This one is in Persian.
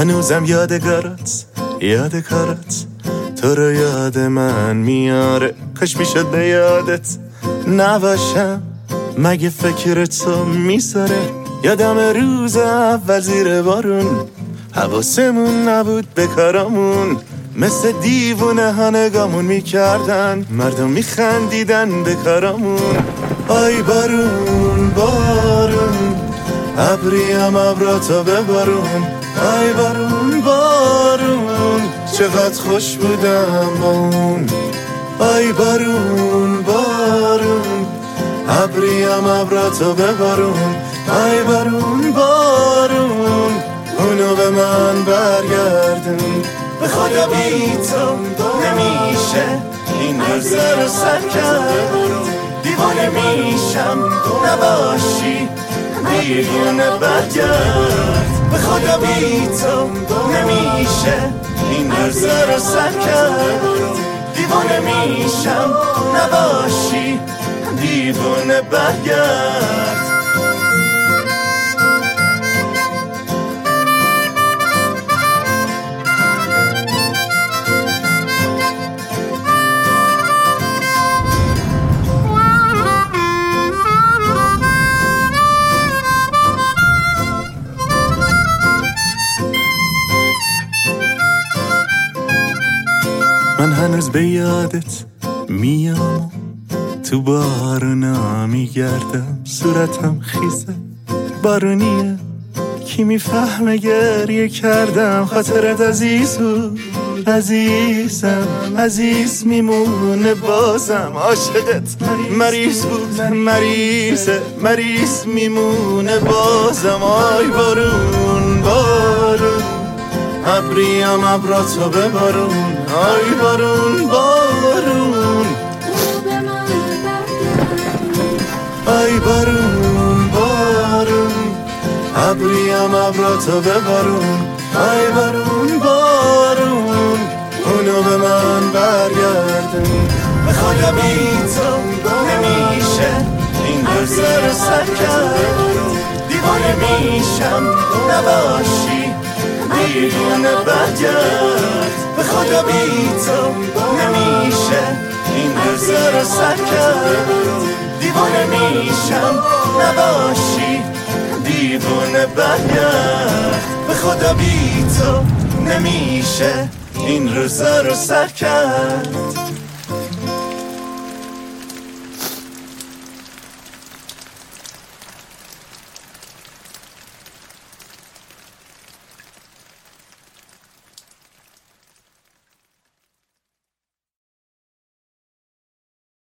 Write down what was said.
هنوزم یادگارت تو رو یاد من میاره. کاش میشد به یادت نباشم، مگه فکر تو میذاره. یادم روز اول زیر بارون حواسمون نبود به کارامون، مثل دیوونه ها نگامون میکردن، مردم میخندیدن به کارامون. آی بارون بارون ابریم ابراتو ببارون، آی بارون بارون چقدر خوش بودم با اون. آی بارون بارون ابریم ابراتو ببارون، آی بارون بارون اونو به من برگردون. به خدا بی تو نمیشه این روزه رو سر کرد، دیوانه میشم نباشی دیوونه برگرد. به خدا بی تو نمیشه این روزه رو سر کرد، دیوانه میشم نباشی دیوونه برگرد. من هنوز به یادت میام، تو بارونا میگردم، صورتم خیزه بارونیه، کی میفهمه گریه کردم. خاطرت عزیز بود عزیزم، عزیز میمونه بازم. عاشقت مریض بود مریض میمونه بازم. آی بارون بارون ابریم ابراتو ببارون، آی بارون بارون آی بارون بارون ابریم ابراتو ببارون، آی بارون بارون اونو به من برگردون. به خدا بی تو نمیشه این روزه رو سر کرد، دیوانه میشم نباشی دیوونه برگرد. به خدا بی تو نمیشه این روزه رو سر کرد، دیوانه میشم نباشی دیوونه برگرد. به خدا بی تو نمیشه این روزه رو سر کرد.